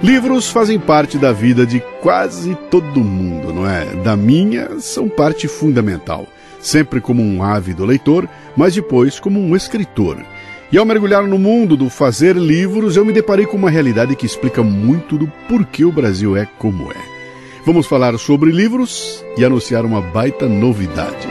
Livros fazem parte da vida de quase todo mundo, não é? Da minha, são parte fundamental. Sempre como um ávido leitor, mas depois como um escritor. E ao mergulhar no mundo do fazer livros, eu me deparei com uma realidade que explica muito do porquê o Brasil é como é. Vamos falar sobre livros e anunciar uma baita novidade.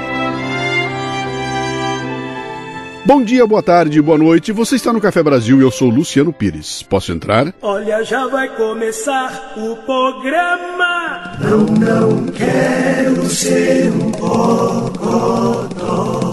Bom dia, boa tarde, boa noite. Você está no Café Brasil e eu sou Luciano Pires. Posso entrar? Olha, já vai começar o programa. Não quero ser um bocodó.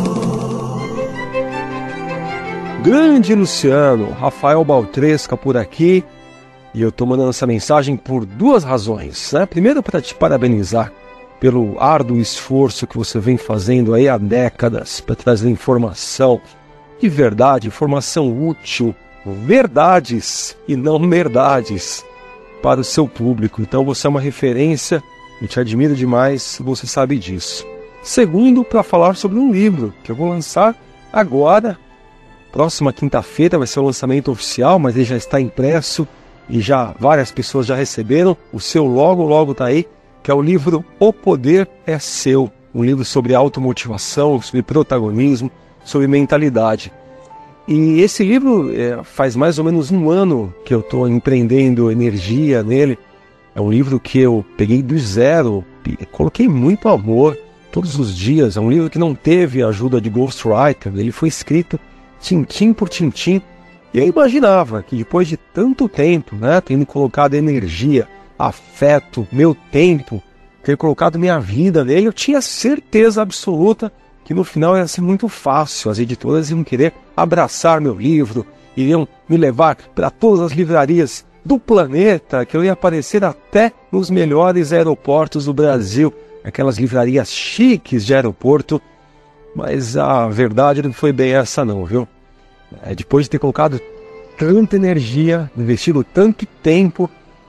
Grande Luciano, Rafael Baltresca por aqui. E eu estou mandando essa mensagem por duas razões, né? Primeiro, para te parabenizar pelo árduo esforço que você vem fazendo aí há décadas para trazer informação de verdade, informação útil, verdades e não merdades para o seu público. Então você é uma referência e te admiro demais, você sabe disso. Segundo, para falar sobre um livro que eu vou lançar agora, próxima quinta-feira vai ser o lançamento oficial, mas ele já está impresso e já várias pessoas já receberam. O seu logo está aí, que é o livro O Poder é Seu, um livro sobre automotivação, sobre protagonismo, sobre mentalidade. E esse livro faz mais ou menos um ano que eu estou empreendendo energia nele. É um livro que eu peguei do zero, coloquei muito amor todos os dias. É um livro que não teve ajuda de ghostwriter, ele foi escrito tintim por tintim. E eu imaginava que depois de tanto tempo, né, tendo colocado energia, afeto, meu tempo, ter colocado minha vida nele, eu tinha certeza absoluta que no final ia ser muito fácil. As editoras iam querer abraçar meu livro, iriam me levar para todas as livrarias do planeta, que eu ia aparecer até nos melhores aeroportos do Brasil, aquelas livrarias chiques de aeroporto. Mas a verdade não foi bem essa não, viu? Depois de ter colocado tanta energia, investido tanto tempo,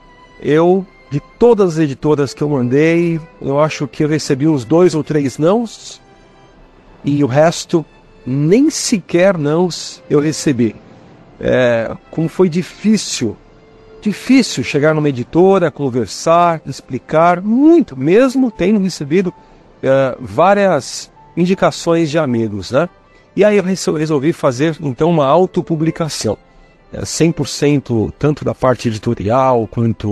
de todas as editoras que eu mandei, eu acho que eu recebi uns 2 ou 3 nãos, e o resto, nem sequer nãos eu recebi. Como foi difícil chegar numa editora, conversar, explicar, muito, mesmo tendo recebido várias indicações de amigos, né? E aí eu resolvi fazer, então, uma autopublicação. 100% tanto da parte editorial,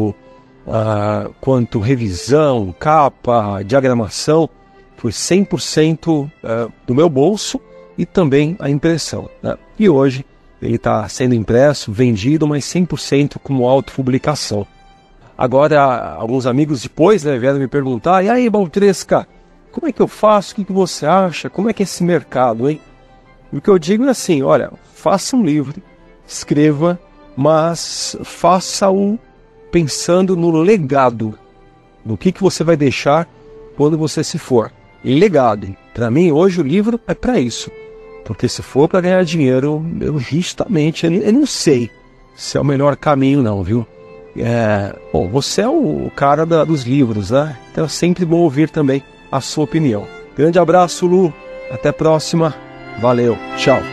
quanto revisão, capa, diagramação, foi 100% do meu bolso e também a impressão, né? E hoje ele está sendo impresso, vendido, mas 100% como autopublicação. Agora, alguns amigos depois, né, vieram me perguntar: e aí, Baltresca, como é que eu faço? O que você acha? Como é que é esse mercado, hein? E o que eu digo é assim: olha, faça um livro, escreva, mas faça-o pensando no legado, no que você vai deixar quando você se for. E legado, para mim, hoje o livro é para isso. Porque se for para ganhar dinheiro, eu justamente, eu não sei se é o melhor caminho não, viu? Bom, você é o cara dos livros, né? Então é sempre bom ouvir também a sua opinião. Grande abraço, Lu. Até a próxima. Valeu. Tchau.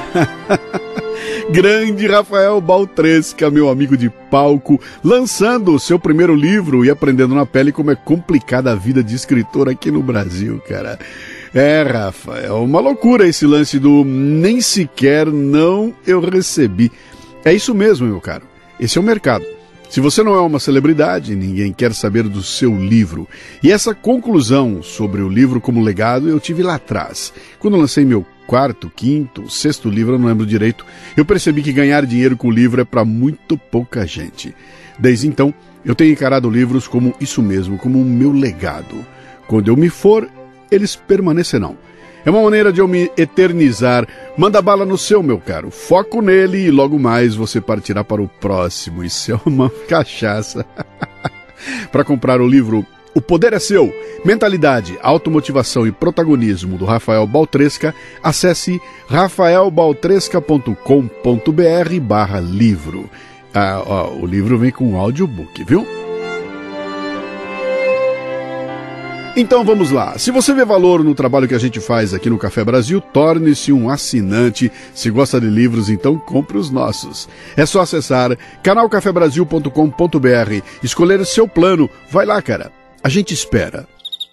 Grande Rafael Baltresca, meu amigo de palco, lançando o seu primeiro livro e aprendendo na pele como é complicada a vida de escritor aqui no Brasil, cara. Rafa, é uma loucura esse lance do nem sequer não eu recebi. É isso mesmo, meu caro. Esse é o mercado. Se você não é uma celebridade, ninguém quer saber do seu livro. E essa conclusão sobre o livro como legado eu tive lá atrás. Quando eu lancei meu 4º, 5º, 6º livro, eu não lembro direito, eu percebi que ganhar dinheiro com o livro é para muito pouca gente. Desde então, eu tenho encarado livros como isso mesmo, como o meu legado. Quando eu me for, eles permanecerão. É uma maneira de eu me eternizar. Manda bala no seu, meu caro. Foco nele e logo mais você partirá para o próximo. Isso é uma cachaça. Para comprar o livro O Poder é Seu, Mentalidade, Automotivação e Protagonismo, do Rafael Baltresca, acesse rafaelbaltresca.com.br/livro. O livro vem com audiobook, viu? Então vamos lá, se você vê valor no trabalho que a gente faz aqui no Café Brasil, torne-se um assinante. Se gosta de livros, então compre os nossos. É só acessar canalcafebrasil.com.br, escolher seu plano. Vai lá, cara, a gente espera.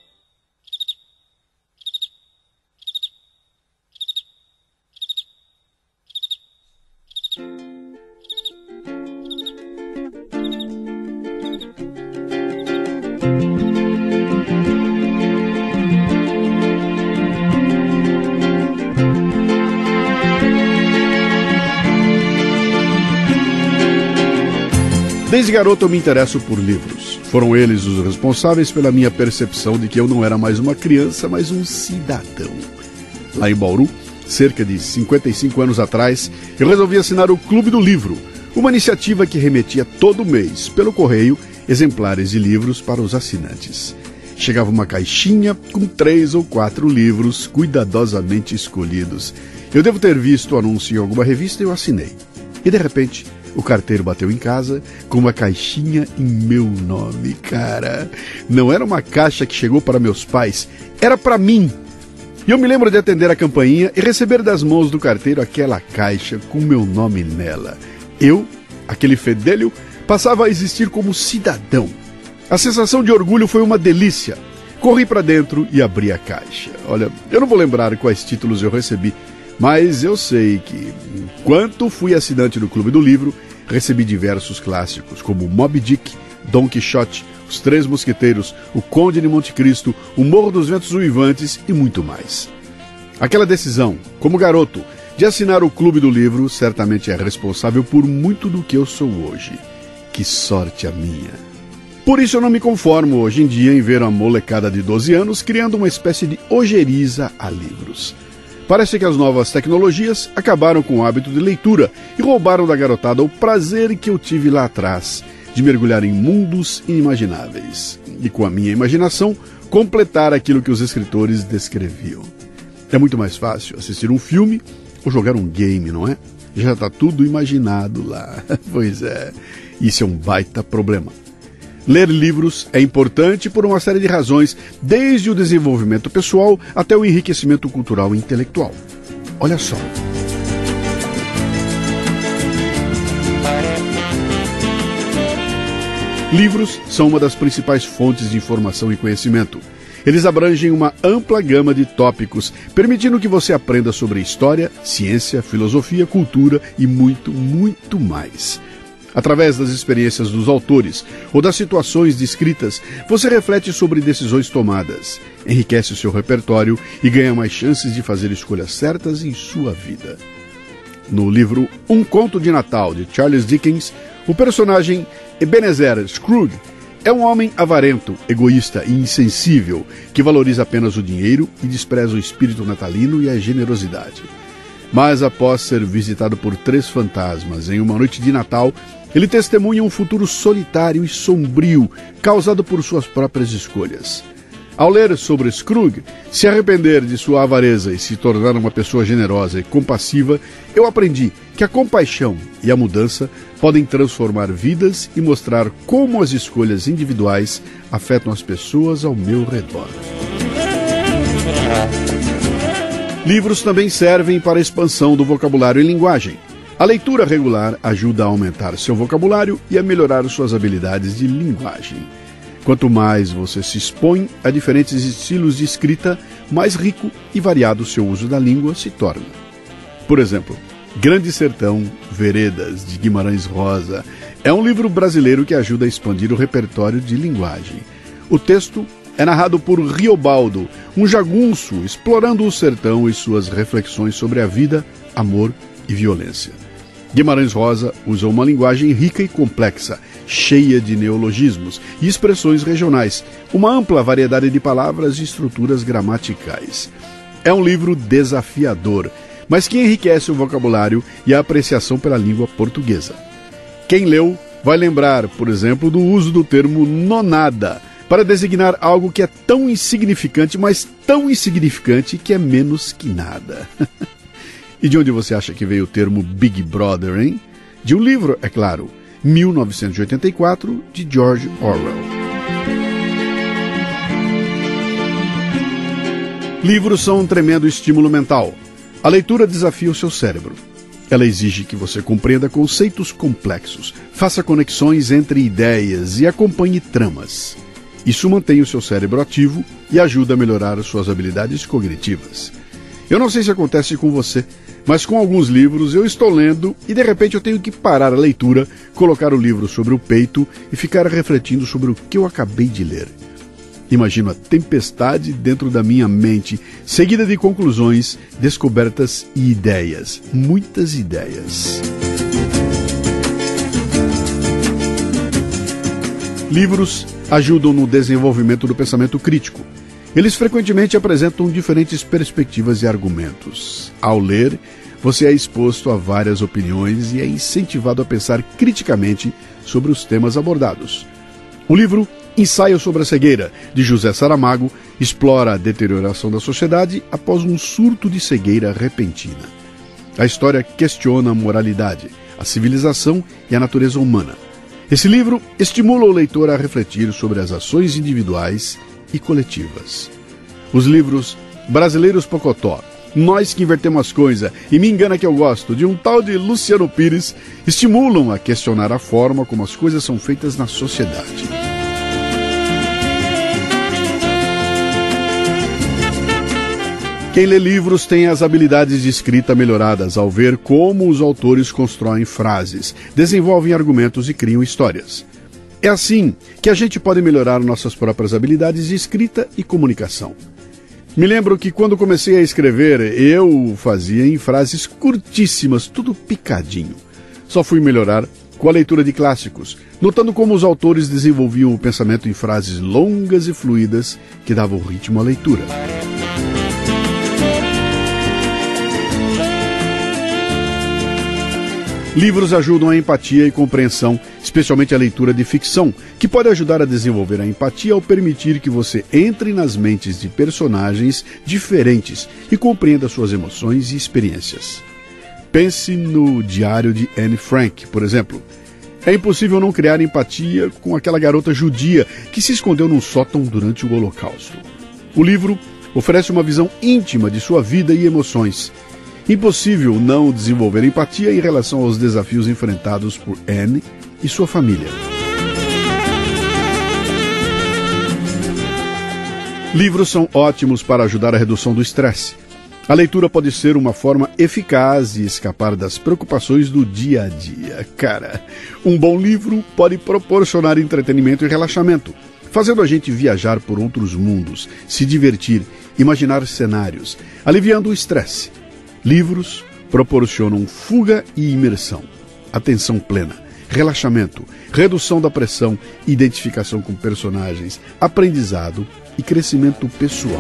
Desde garoto eu me interesso por livros. Foram eles os responsáveis pela minha percepção de que eu não era mais uma criança, mas um cidadão. Lá em Bauru, cerca de 55 anos atrás, eu resolvi assinar o Clube do Livro, uma iniciativa que remetia todo mês, pelo correio, exemplares de livros para os assinantes. Chegava uma caixinha com 3 ou 4 livros cuidadosamente escolhidos. Eu devo ter visto o anúncio em alguma revista e eu assinei. E de repente, o carteiro bateu em casa com uma caixinha em meu nome, cara. Não era uma caixa que chegou para meus pais, era para mim. E eu me lembro de atender a campainha e receber das mãos do carteiro aquela caixa com meu nome nela. Eu, aquele fedelho, passava a existir como cidadão. A sensação de orgulho foi uma delícia. Corri para dentro e abri a caixa. Olha, eu não vou lembrar quais títulos eu recebi, mas eu sei que, enquanto fui assinante do Clube do Livro, recebi diversos clássicos, como Moby Dick, Dom Quixote, Os Três Mosqueteiros, O Conde de Monte Cristo, O Morro dos Ventos Uivantes e muito mais. Aquela decisão, como garoto, de assinar o Clube do Livro, certamente é responsável por muito do que eu sou hoje. Que sorte a minha! Por isso eu não me conformo hoje em dia em ver uma molecada de 12 anos criando uma espécie de ojeriza a livros. Parece que as novas tecnologias acabaram com o hábito de leitura e roubaram da garotada o prazer que eu tive lá atrás, de mergulhar em mundos inimagináveis. E com a minha imaginação, completar aquilo que os escritores descreviam. É muito mais fácil assistir um filme ou jogar um game, não é? Já está tudo imaginado lá. Pois é, isso é um baita problema. Ler livros é importante por uma série de razões, desde o desenvolvimento pessoal até o enriquecimento cultural e intelectual. Olha só. Livros são uma das principais fontes de informação e conhecimento. Eles abrangem uma ampla gama de tópicos, permitindo que você aprenda sobre história, ciência, filosofia, cultura e muito, muito mais. Através das experiências dos autores ou das situações descritas, você reflete sobre decisões tomadas, enriquece o seu repertório e ganha mais chances de fazer escolhas certas em sua vida. No livro Um Conto de Natal, de Charles Dickens, o personagem Ebenezer Scrooge é um homem avarento, egoísta e insensível que valoriza apenas o dinheiro e despreza o espírito natalino e a generosidade. Mas após ser visitado por 3 fantasmas em uma noite de Natal, ele testemunha um futuro solitário e sombrio, causado por suas próprias escolhas. Ao ler sobre Scrooge, se arrepender de sua avareza e se tornar uma pessoa generosa e compassiva, eu aprendi que a compaixão e a mudança podem transformar vidas e mostrar como as escolhas individuais afetam as pessoas ao meu redor. Livros também servem para a expansão do vocabulário e linguagem. A leitura regular ajuda a aumentar seu vocabulário e a melhorar suas habilidades de linguagem. Quanto mais você se expõe a diferentes estilos de escrita, mais rico e variado seu uso da língua se torna. Por exemplo, Grande Sertão, Veredas, de Guimarães Rosa, é um livro brasileiro que ajuda a expandir o repertório de linguagem. O texto é narrado por Riobaldo, um jagunço explorando o sertão e suas reflexões sobre a vida, amor e violência. Guimarães Rosa usa uma linguagem rica e complexa, cheia de neologismos e expressões regionais, uma ampla variedade de palavras e estruturas gramaticais. É um livro desafiador, mas que enriquece o vocabulário e a apreciação pela língua portuguesa. Quem leu vai lembrar, por exemplo, do uso do termo nonada, para designar algo que é tão insignificante, mas tão insignificante que é menos que nada. E de onde você acha que veio o termo Big Brother, hein? De um livro, é claro, 1984, de George Orwell. Livros são um tremendo estímulo mental. A leitura desafia o seu cérebro. Ela exige que você compreenda conceitos complexos, faça conexões entre ideias e acompanhe tramas. Isso mantém o seu cérebro ativo e ajuda a melhorar suas habilidades cognitivas. Eu não sei se acontece com você, mas com alguns livros eu estou lendo e de repente eu tenho que parar a leitura, colocar o livro sobre o peito e ficar refletindo sobre o que eu acabei de ler. Imagino a tempestade dentro da minha mente, seguida de conclusões, descobertas e ideias. Muitas ideias. Livros ajudam no desenvolvimento do pensamento crítico. Eles frequentemente apresentam diferentes perspectivas e argumentos. Ao ler, você é exposto a várias opiniões e é incentivado a pensar criticamente sobre os temas abordados. O livro Ensaio sobre a Cegueira, de José Saramago, explora a deterioração da sociedade após um surto de cegueira repentina. A história questiona a moralidade, a civilização e a natureza humana. Esse livro estimula o leitor a refletir sobre as ações individuais e coletivas. Os livros Brasileiros Pocotó, Nós que Invertemos as Coisas e Me Engana Que Eu Gosto, de um tal de Luciano Pires, estimulam a questionar a forma como as coisas são feitas na sociedade. Quem lê livros tem as habilidades de escrita melhoradas ao ver como os autores constroem frases, desenvolvem argumentos e criam histórias. É assim que a gente pode melhorar nossas próprias habilidades de escrita e comunicação. Me lembro que quando comecei a escrever, eu fazia em frases curtíssimas, tudo picadinho. Só fui melhorar com a leitura de clássicos, notando como os autores desenvolviam o pensamento em frases longas e fluidas que davam ritmo à leitura. Livros ajudam a empatia e compreensão, especialmente a leitura de ficção, que pode ajudar a desenvolver a empatia ao permitir que você entre nas mentes de personagens diferentes e compreenda suas emoções e experiências. Pense no Diário de Anne Frank, por exemplo. É impossível não criar empatia com aquela garota judia que se escondeu num sótão durante o Holocausto. O livro oferece uma visão íntima de sua vida e emoções. Impossível não desenvolver empatia em relação aos desafios enfrentados por Anne e sua família. Livros são ótimos para ajudar a redução do estresse. A leitura pode ser uma forma eficaz de escapar das preocupações do dia a dia. Cara, um bom livro pode proporcionar entretenimento e relaxamento, fazendo a gente viajar por outros mundos, se divertir, imaginar cenários, aliviando o estresse. Livros proporcionam fuga e imersão, atenção plena, relaxamento, redução da pressão, identificação com personagens, aprendizado e crescimento pessoal.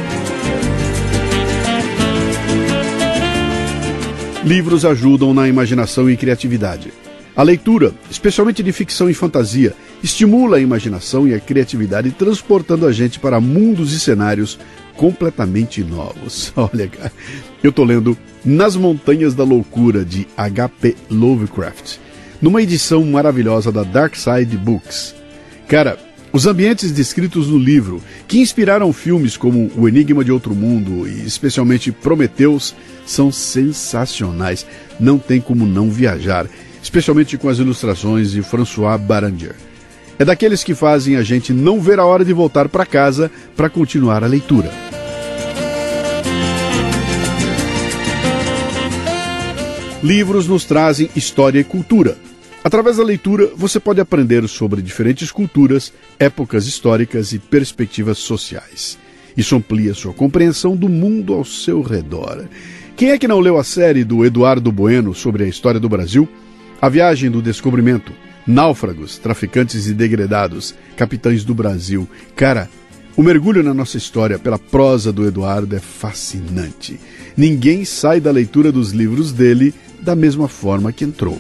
Livros ajudam na imaginação e criatividade. A leitura, especialmente de ficção e fantasia, estimula a imaginação e a criatividade, transportando a gente para mundos e cenários completamente novos. Olha, cara, eu estou lendo Nas Montanhas da Loucura, de H.P. Lovecraft, numa edição maravilhosa da Dark Side Books. Cara, os ambientes descritos no livro, que inspiraram filmes como O Enigma de Outro Mundo e especialmente Prometheus, são sensacionais. Não tem como não viajar, especialmente com as ilustrações de François Baranger. É daqueles que fazem a gente não ver a hora de voltar para casa para continuar a leitura. Livros nos trazem história e cultura. Através da leitura, você pode aprender sobre diferentes culturas, épocas históricas e perspectivas sociais. Isso amplia sua compreensão do mundo ao seu redor. Quem é que não leu a série do Eduardo Bueno sobre a história do Brasil? A Viagem do Descobrimento, Náufragos, Traficantes e Degredados, Capitães do Brasil. Cara, o mergulho na nossa história pela prosa do Eduardo é fascinante. Ninguém sai da leitura dos livros dele da mesma forma que entrou.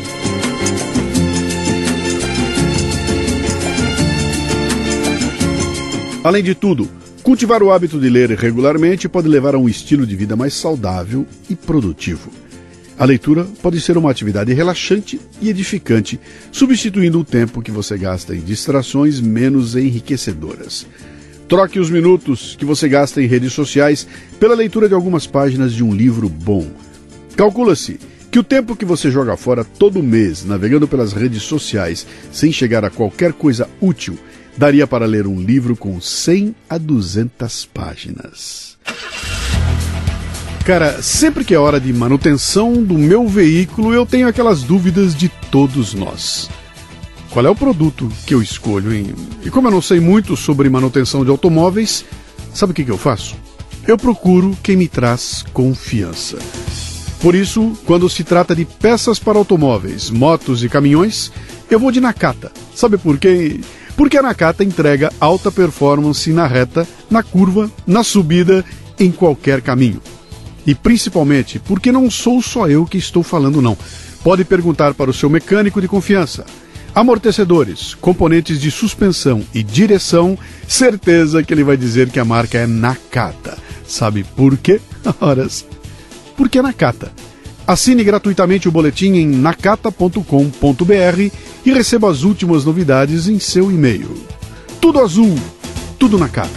Além de tudo, cultivar o hábito de ler regularmente pode levar a um estilo de vida mais saudável e produtivo. A leitura pode ser uma atividade relaxante e edificante, substituindo o tempo que você gasta em distrações menos enriquecedoras. Troque os minutos que você gasta em redes sociais pela leitura de algumas páginas de um livro bom. Calcula-se que o tempo que você joga fora todo mês navegando pelas redes sociais sem chegar a qualquer coisa útil daria para ler um livro com 100 a 200 páginas. Cara, sempre que é hora de manutenção do meu veículo, eu tenho aquelas dúvidas de todos nós. Qual é o produto que eu escolho, hein? E como eu não sei muito sobre manutenção de automóveis, sabe o que eu faço? Eu procuro quem me traz confiança. Por isso, quando se trata de peças para automóveis, motos e caminhões, eu vou de Nakata. Sabe por quê? Porque a Nakata entrega alta performance na reta, na curva, na subida, em qualquer caminho. E principalmente porque não sou só eu que estou falando, não. Pode perguntar para o seu mecânico de confiança. Amortecedores, componentes de suspensão e direção, certeza que ele vai dizer que a marca é Nakata. Sabe por quê? Horas. Porque é Nakata. Assine gratuitamente o boletim em nakata.com.br e receba as últimas novidades em seu e-mail. Tudo azul, tudo Nakata.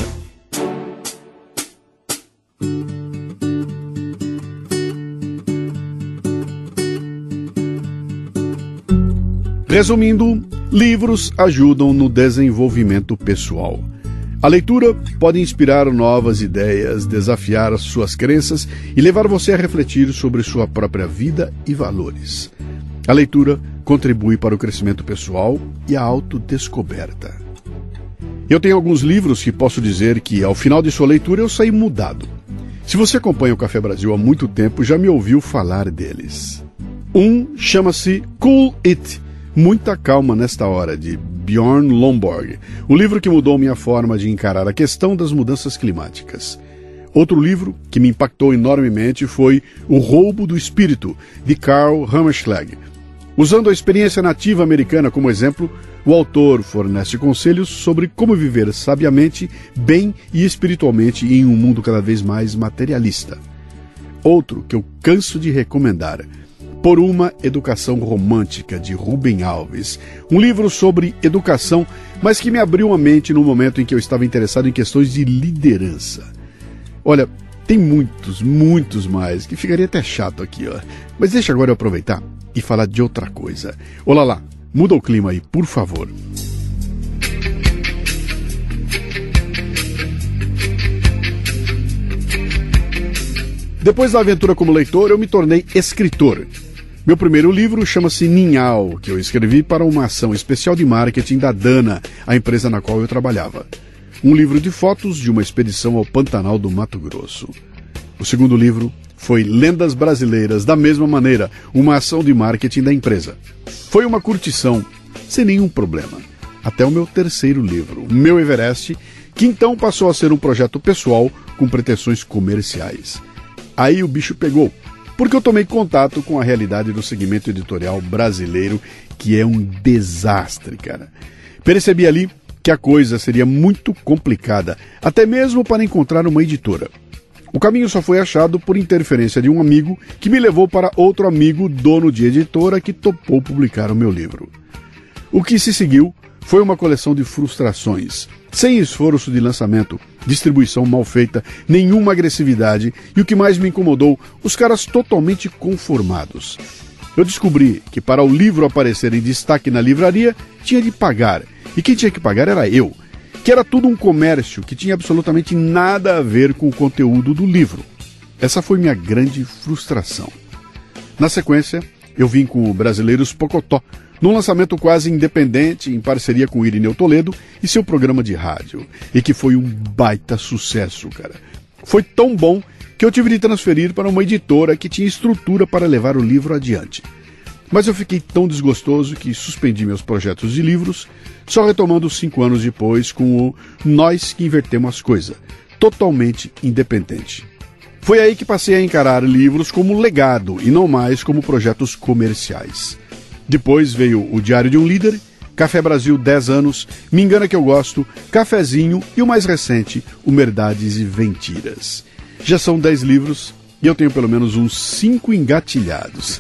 Resumindo, livros ajudam no desenvolvimento pessoal. A leitura pode inspirar novas ideias, desafiar as suas crenças e levar você a refletir sobre sua própria vida e valores. A leitura contribui para o crescimento pessoal e a autodescoberta. Eu tenho alguns livros que posso dizer que, ao final de sua leitura, eu saí mudado. Se você acompanha o Café Brasil há muito tempo, já me ouviu falar deles. Um chama-se Cool It! Muita Calma Nesta Hora, de Bjorn Lomborg, um livro que mudou minha forma de encarar a questão das mudanças climáticas. Outro livro que me impactou enormemente foi O Roubo do Espírito, de Karl Hammerschlag. Usando a experiência nativa americana como exemplo, o autor fornece conselhos sobre como viver sabiamente, bem e espiritualmente em um mundo cada vez mais materialista. Outro que eu canso de recomendar, Por uma Educação Romântica, de Rubem Alves. Um livro sobre educação, mas que me abriu a mente no momento em que eu estava interessado em questões de liderança. Olha, tem muitos mais, que ficaria até chato aqui, ó. Mas deixa agora eu aproveitar e falar de outra coisa. Olá lá, muda o clima aí, por favor. Depois da aventura como leitor, eu me tornei escritor. Meu primeiro livro chama-se Ninhal, que eu escrevi para uma ação especial de marketing da Dana, a empresa na qual eu trabalhava. Um livro de fotos de uma expedição ao Pantanal do Mato Grosso. O segundo livro foi Lendas Brasileiras, da mesma maneira, uma ação de marketing da empresa. Foi uma curtição, sem nenhum problema. Até o meu terceiro livro, Meu Everest, que então passou a ser um projeto pessoal com pretensões comerciais. Aí o bicho pegou, porque eu tomei contato com a realidade do segmento editorial brasileiro, que é um desastre, cara. Percebi ali que a coisa seria muito complicada, até mesmo para encontrar uma editora. O caminho só foi achado por interferência de um amigo que me levou para outro amigo, dono de editora, que topou publicar o meu livro. O que se seguiu foi uma coleção de frustrações, sem esforço de lançamento, distribuição mal feita, nenhuma agressividade e o que mais me incomodou, os caras totalmente conformados. Eu descobri que para o livro aparecer em destaque na livraria, tinha de pagar, e quem tinha que pagar era eu, que era tudo um comércio que tinha absolutamente nada a ver com o conteúdo do livro. Essa foi minha grande frustração. Na sequência, eu vim com o Brasileiros Pocotó, num lançamento quase independente, em parceria com Irineu Toledo e seu programa de rádio, e que foi um baita sucesso, cara. Foi tão bom que eu tive de transferir para uma editora que tinha estrutura para levar o livro adiante. Mas eu fiquei tão desgostoso que suspendi meus projetos de livros, só retomando 5 anos depois com o Nós que Invertemos as Coisas, totalmente independente. Foi aí que passei a encarar livros como legado e não mais como projetos comerciais. Depois veio o Diário de um Líder, Café Brasil 10 anos, Me Engana Que Eu Gosto, Cafezinho e o mais recente, o Verdades e Mentiras. Já são 10 livros e eu tenho pelo menos uns 5 engatilhados.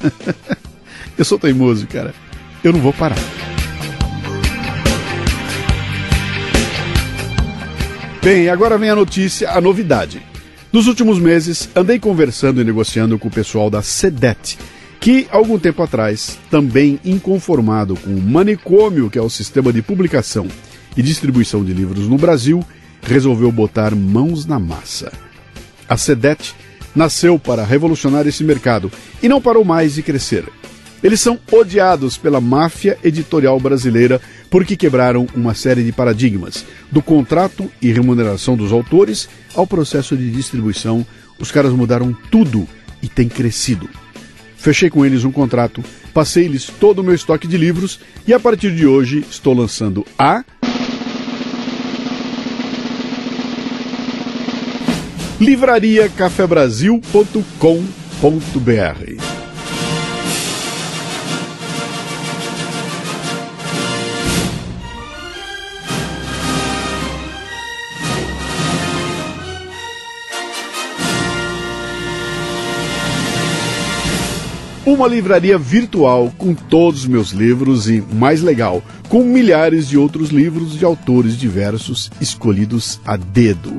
Eu sou teimoso, cara. Eu não vou parar. Bem, agora vem a notícia, a novidade. Nos últimos meses, andei conversando e negociando com o pessoal da CEDET, que, algum tempo atrás, também inconformado com o manicômio que é o sistema de publicação e distribuição de livros no Brasil, resolveu botar mãos na massa. A CEDET nasceu para revolucionar esse mercado e não parou mais de crescer. Eles são odiados pela máfia editorial brasileira porque quebraram uma série de paradigmas, do contrato e remuneração dos autores ao processo de distribuição. Os caras mudaram tudo e têm crescido. Fechei com eles um contrato, passei-lhes todo o meu estoque de livros e a partir de hoje estou lançando a livrariacafebrasil.com.br. Uma livraria virtual com todos os meus livros e, mais legal, com milhares de outros livros de autores diversos escolhidos a dedo.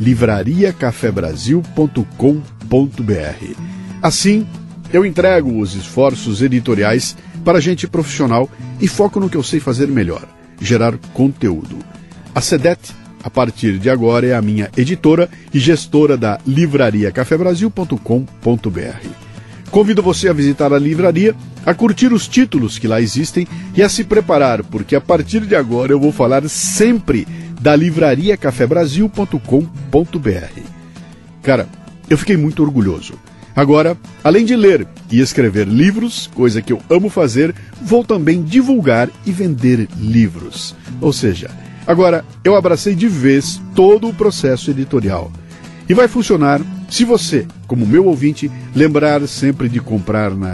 livrariacafebrasil.com.br. Assim, eu entrego os esforços editoriais para gente profissional e foco no que eu sei fazer melhor, gerar conteúdo. A CEDET, a partir de agora, é a minha editora e gestora da livrariacafebrasil.com.br. Convido você a visitar a livraria, a curtir os títulos que lá existem e a se preparar, porque a partir de agora eu vou falar sempre da livrariacafebrasil.com.br. Cara, eu fiquei muito orgulhoso. Agora, além de ler e escrever livros, coisa que eu amo fazer, vou também divulgar e vender livros. Ou seja, agora eu abracei de vez todo o processo editorial. E vai funcionar se você, como meu ouvinte, lembrar sempre de comprar na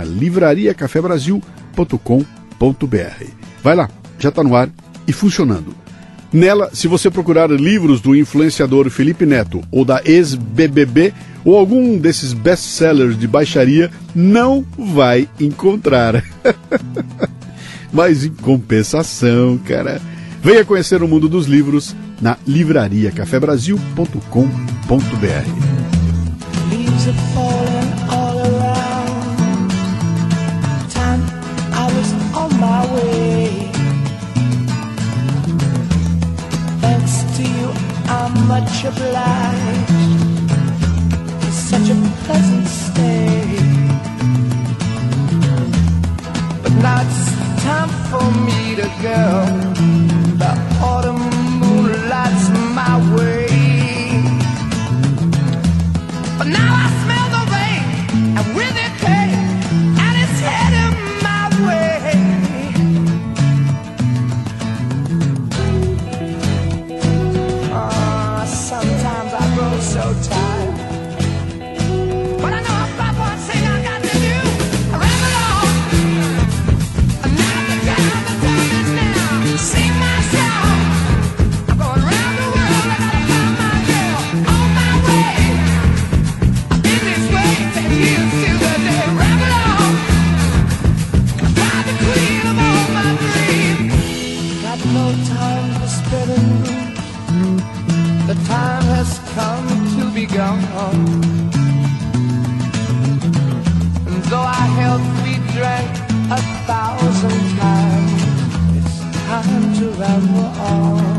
livrariacafebrasil.com.br. Vai lá, já está no ar e funcionando. Nela, se você procurar livros do influenciador Felipe Neto ou da ex-BBB ou algum desses best-sellers de baixaria, não vai encontrar. Mas em compensação, cara, venha conhecer o mundo dos livros na livrariacafebrasil.com.br. Leaves are falling all around. Time I was on my way. Thanks to you, I'm much obliged. It's such a pleasant stay. But now it's time for me to go. The autumn moonlight's my way. But now I smell the rain, and with it came, and it's heading my way. Sometimes I grow so tired, but I know I've got one thing I got to do. I ramble on, and now the time is now. Sing my song, I'm going round the world, I gotta find my girl on my way. No time for spinning, the time has come to be gone. And though our health we drank 1,000 times, it's time to ramble on.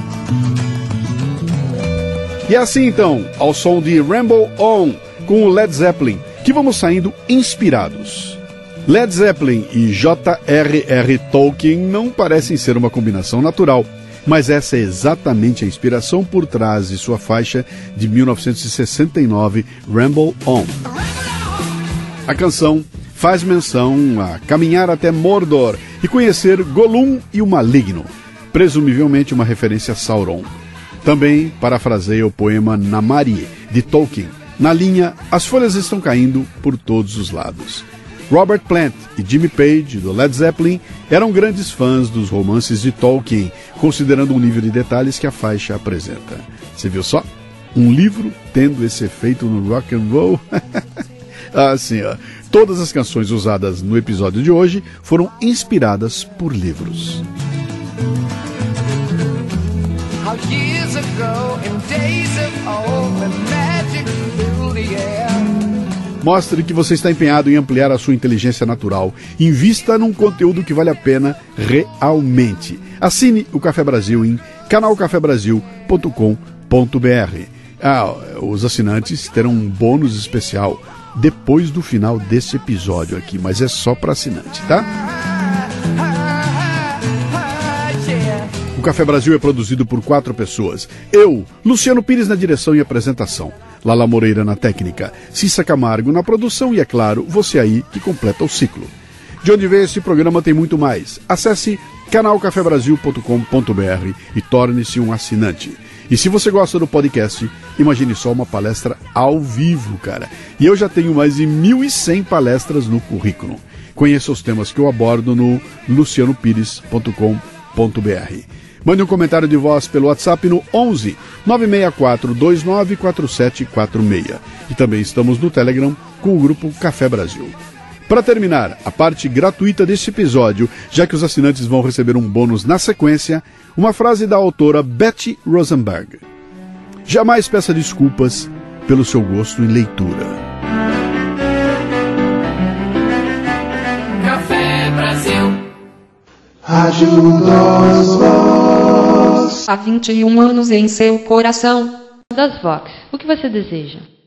E assim então, ao som de Ramble On com o Led Zeppelin, que vamos saindo inspirados. Led Zeppelin e J.R.R. Tolkien não parecem ser uma combinação natural, mas essa é exatamente a inspiração por trás de sua faixa de 1969, Ramble On. A canção faz menção a caminhar até Mordor e conhecer Gollum e o Maligno, presumivelmente uma referência a Sauron. Também parafraseia o poema Namari, de Tolkien, na linha As folhas estão caindo por todos os lados. Robert Plant e Jimmy Page, do Led Zeppelin, eram grandes fãs dos romances de Tolkien, considerando o nível de detalhes que a faixa apresenta. Você viu só? Um livro tendo esse efeito no rock and roll? Assim, ó. Todas as canções usadas no episódio de hoje foram inspiradas por livros. I how years ago in days of old the magic filled the air. Mostre que você está empenhado em ampliar a sua inteligência natural. Invista num conteúdo que vale a pena realmente. Assine o Café Brasil em canalcafebrasil.com.br. Os assinantes terão um bônus especial depois do final desse episódio aqui, mas é só para assinante, tá? O Café Brasil é produzido por 4 pessoas. Eu, Luciano Pires na direção e apresentação. Lala Moreira na técnica, Cissa Camargo na produção e, é claro, você aí que completa o ciclo. De onde vem esse programa tem muito mais. Acesse canalcafebrasil.com.br e torne-se um assinante. E se você gosta do podcast, imagine só uma palestra ao vivo, cara. E eu já tenho mais de 1.100 palestras no currículo. Conheça os temas que eu abordo no lucianopires.com.br. Mande um comentário de voz pelo WhatsApp no 11 964 29 4746. E também estamos no Telegram com o grupo Café Brasil. Para terminar, a parte gratuita deste episódio, já que os assinantes vão receber um bônus na sequência, uma frase da autora Betty Rosenberg. Jamais peça desculpas pelo seu gosto em leitura. Café Brasil. Rádio dos Voz. Há 21 anos em seu coração. Das Vox, o que você deseja?